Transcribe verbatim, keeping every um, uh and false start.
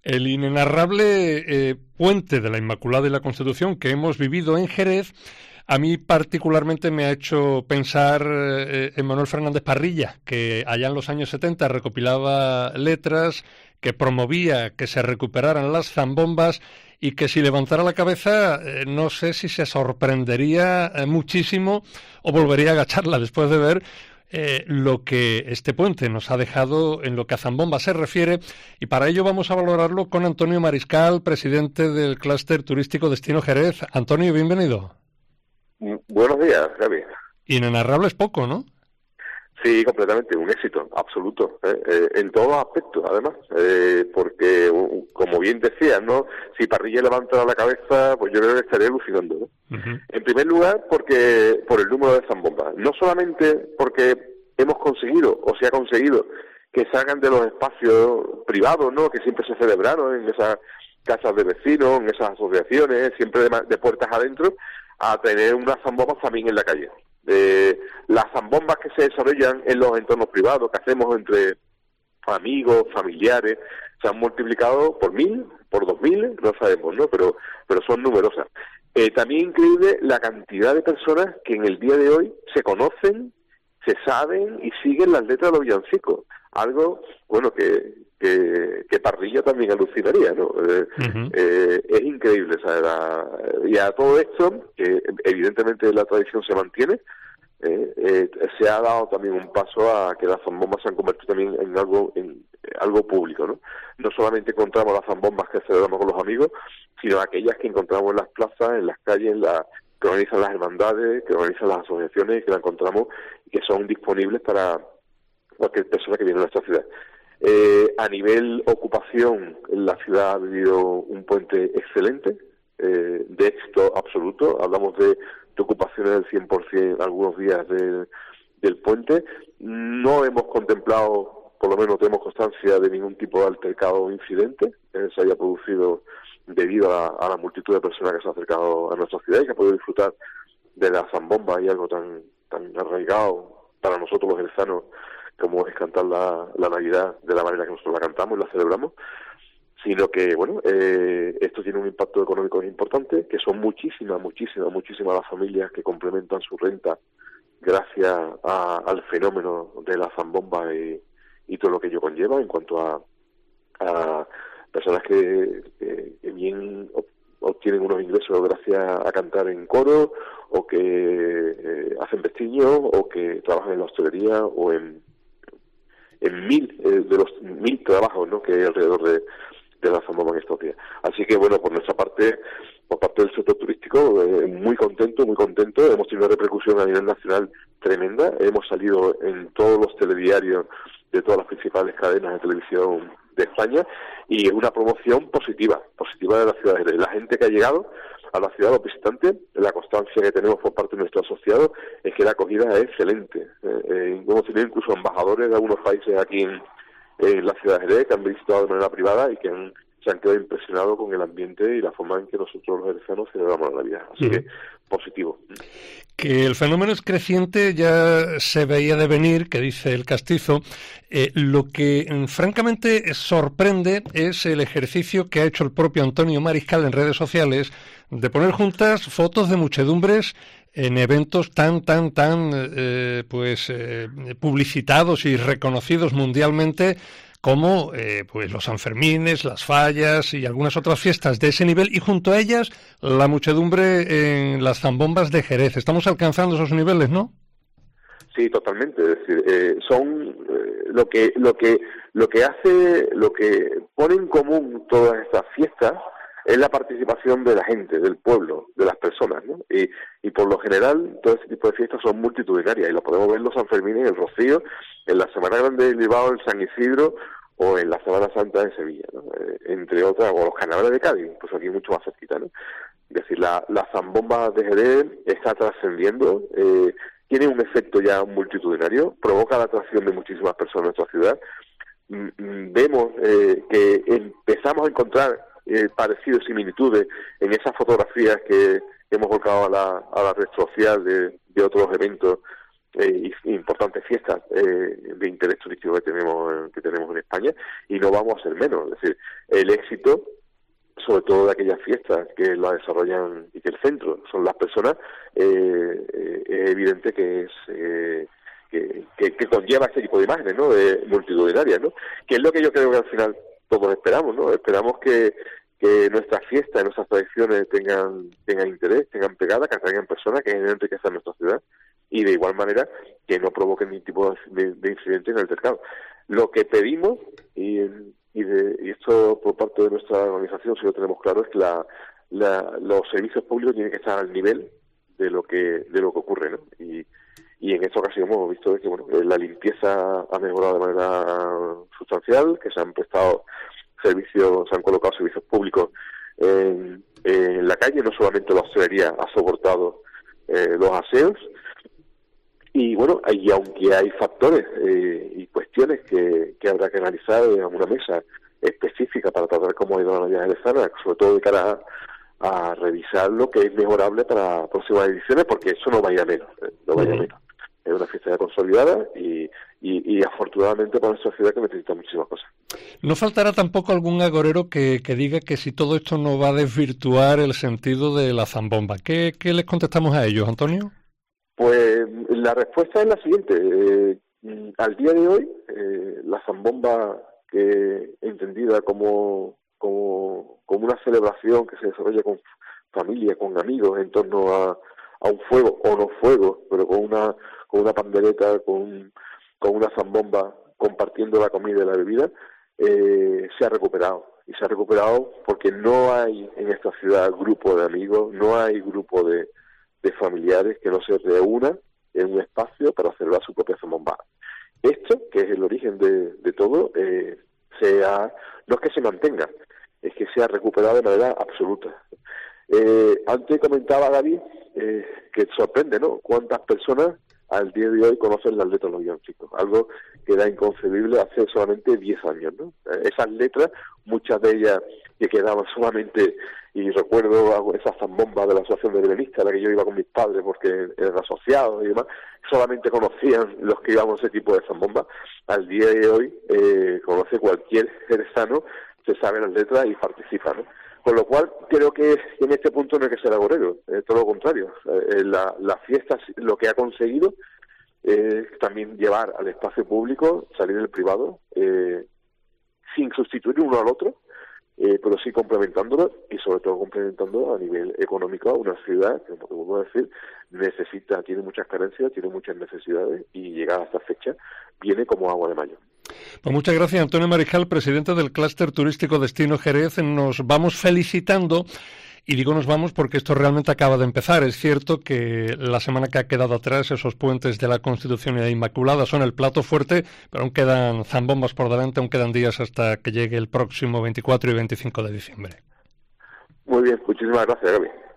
El inenarrable eh, puente de la Inmaculada y la Constitución que hemos vivido en Jerez, a mí particularmente me ha hecho pensar eh, en Manuel Fernández Parrilla, que allá en los años setenta recopilaba letras, que promovía que se recuperaran las zambombas y que si levantara la cabeza eh, no sé si se sorprendería eh, muchísimo o volvería a agacharla después de ver Eh, lo que este puente nos ha dejado en lo que a zambomba se refiere, y para ello vamos a valorarlo con Antonio Mariscal, presidente del clúster turístico Destino Jerez. Antonio, bienvenido. Buenos días, Javi. Inenarrable es poco, ¿no? Sí, completamente, un éxito absoluto, ¿eh? Eh, en todos los aspectos, además, eh, porque, como bien decías, ¿no? Si Parrilla levanta la cabeza, pues yo creo que estaría alucinando, ¿no? Uh-huh. En primer lugar, porque por el número de zambombas, no solamente porque hemos conseguido, o se ha conseguido, que salgan de los espacios privados, ¿no? Que siempre se celebraron en esas casas de vecinos, en esas asociaciones, siempre de, de puertas adentro, a tener unas zambombas también en la calle. Eh, las zambombas que se desarrollan en los entornos privados, que hacemos entre amigos, familiares, se han multiplicado por mil, por dos mil, no sabemos, ¿no? Pero, pero son numerosas. Eh, también increíble la cantidad de personas que en el día de hoy se conocen, se saben y siguen las letras de los villancicos. Algo, bueno, que, que, que Parrilla también alucinaría, ¿no? Eh, uh-huh. eh, es increíble, ¿sabes? La, y a todo esto, que evidentemente la tradición se mantiene, eh, eh, se ha dado también un paso a que las zambombas se han convertido también en algo en algo público, ¿no? No solamente encontramos las zambombas que celebramos con los amigos, sino aquellas que encontramos en las plazas, en las calles, en la, que organizan las hermandades, que organizan las asociaciones, que las encontramos y que son disponibles para cualquier persona que viene a nuestra ciudad. Eh, a nivel ocupación, la ciudad ha vivido un puente excelente, eh, de éxito absoluto. Hablamos de, de ocupaciones del cien por ciento algunos días de, del puente. No hemos contemplado, por lo menos no tenemos constancia de ningún tipo de altercado o incidente que se haya producido debido a, a la multitud de personas que se han acercado a nuestra ciudad y que han podido disfrutar de la zambomba y algo tan, tan arraigado para nosotros los jerezanos como es cantar la, la Navidad de la manera que nosotros la cantamos y la celebramos, sino que, bueno, eh, esto tiene un impacto económico importante, que son muchísimas, muchísimas, muchísimas las familias que complementan su renta gracias a, al fenómeno de la zambomba y, y todo lo que ello conlleva en cuanto a, a personas que, que, que bien obtienen unos ingresos gracias a cantar en coro, o que eh, hacen vestiños, o que trabajan en la hostelería, o en en mil eh, de los mil trabajos, ¿no?, que hay alrededor de, de la zambomba en estos días. Así que, bueno, por nuestra parte, por parte del sector turístico, eh, muy contento, muy contento. Hemos tenido una repercusión a nivel nacional tremenda. Hemos salido en todos los telediarios de todas las principales cadenas de televisión de España, y es una promoción positiva, positiva de la ciudad de Jerez. La gente que ha llegado a la ciudad, los visitantes, la constancia que tenemos por parte de nuestros asociados es que la acogida es excelente. Eh, eh, hemos tenido incluso embajadores de algunos países aquí en, en la ciudad de Jerez que han visitado de manera privada y que han, se han quedado impresionados con el ambiente y la forma en que nosotros los jerezanos celebramos la Navidad. Así uh-huh. que, positivo. Que el fenómeno es creciente ya se veía de venir, que dice el castizo. Eh, lo que francamente sorprende es el ejercicio que ha hecho el propio Antonio Mariscal en redes sociales de poner juntas fotos de muchedumbres en eventos tan, tan, tan eh, pues eh, publicitados y reconocidos mundialmente como eh, pues los Sanfermines, las Fallas y algunas otras fiestas de ese nivel, y junto a ellas la muchedumbre en las zambombas de Jerez. Estamos alcanzando esos niveles, ¿no? Sí, totalmente. Es decir, eh, son eh, lo que lo que lo que hace, lo que pone en común todas estas fiestas es la participación de la gente, del pueblo, de las personas, ¿no? Y, y por lo general, todo este tipo de fiestas son multitudinarias, y lo podemos ver en los Sanfermines, en el Rocío, en la Semana Grande de Bilbao, en San Isidro, o en la Semana Santa de Sevilla, ¿no? Eh, entre otras, o los carnavales de Cádiz, pues aquí mucho más cerquita, ¿no? Es decir, la, la zambomba de Jerez está trascendiendo, eh, tiene un efecto ya multitudinario, provoca la atracción de muchísimas personas en nuestra ciudad. Mm, vemos eh, que empezamos a encontrar Eh, parecidos, similitudes en esas fotografías que hemos volcado a la, a la red social de, de otros eventos eh, importantes fiestas eh, de interés turístico que tenemos que tenemos en España, y no vamos a ser menos. Es decir, el éxito, sobre todo de aquellas fiestas que la desarrollan y que el centro son las personas, eh, eh, es evidente que es eh, que, que, que conlleva este tipo de imágenes, ¿no?, de multitudinarias, ¿no?, que es lo que yo creo que al final todos esperamos, ¿no? Esperamos que que nuestras fiestas, nuestras tradiciones tengan tengan interés, tengan pegada, que atraigan personas, que enriquezcan nuestra ciudad, y de igual manera que no provoquen ningún tipo de, de incidente en el mercado. Lo que pedimos, y, y, de, y esto por parte de nuestra organización, si lo tenemos claro, es que la, la, los servicios públicos tienen que estar al nivel de lo que de lo que ocurre, ¿no? Y, y en esta ocasión hemos visto que bueno, la limpieza ha mejorado de manera sustancial, que se han prestado servicios, se han colocado servicios públicos en, en la calle, no solamente la hostelería ha soportado eh, los aseos, y bueno, y aunque hay factores eh, y cuestiones que, que habrá que analizar en una mesa específica para tratar cómo ha ido la Navidad jerezana, sobre todo de cara a, a revisar lo que es mejorable para próximas ediciones, porque eso no vaya a menos, eh, no vaya a menos. Es una fiesta ya consolidada y, y, y afortunadamente para nuestra ciudad, que necesita muchísimas cosas. No faltará tampoco algún agorero que, que diga que si todo esto no va a desvirtuar el sentido de la zambomba. ¿Qué, qué les contestamos a ellos, Antonio? Pues la respuesta es la siguiente. Eh, al día de hoy, eh, la zambomba, que entendida como, como, como una celebración que se desarrolla con familia, con amigos, en torno a, a un fuego, o no fuego, pero con una con una pandereta, con, con una zambomba, compartiendo la comida y la bebida, eh, se ha recuperado. Y se ha recuperado porque no hay en esta ciudad grupo de amigos, no hay grupo de, de familiares que no se reúnan en un espacio para celebrar su propia zambomba. Esto, que es el origen de, de todo, eh, se ha, no es que se mantenga, es que se ha recuperado de manera absoluta. Eh, antes comentaba David eh, que sorprende, ¿no?, cuántas personas al día de hoy conocen las letras de los villancicos, algo que era inconcebible hace solamente diez años, ¿no? Esas letras, muchas de ellas que quedaban solamente, y recuerdo esas zambombas de la asociación de belenistas a la que yo iba con mis padres porque eran asociados y demás, solamente conocían los que íbamos a ese tipo de zambombas. Al día de hoy eh, conoce cualquier jerezano, se sabe las letras y participa, ¿no? Con lo cual, creo que en este punto no hay que ser agorero, eh, todo lo contrario. Eh, la, la fiesta lo que ha conseguido es eh, también llevar al espacio público, salir del privado, eh, sin sustituir uno al otro, eh, pero sí complementándolo, y sobre todo complementando a nivel económico a una ciudad que, como vuelvo a decir, necesita, tiene muchas carencias, tiene muchas necesidades, y llegar a esta fecha viene como agua de mayo. Pues muchas gracias, Antonio Mariscal, presidente del Clúster Turístico Destino Jerez. Nos vamos felicitando, y digo nos vamos porque esto realmente acaba de empezar. Es cierto que la semana que ha quedado atrás, esos puentes de la Constitución y de Inmaculada son el plato fuerte, pero aún quedan zambombas por delante, aún quedan días hasta que llegue el próximo veinticuatro y veinticinco de diciembre. Muy bien, muchísimas gracias, Gaby.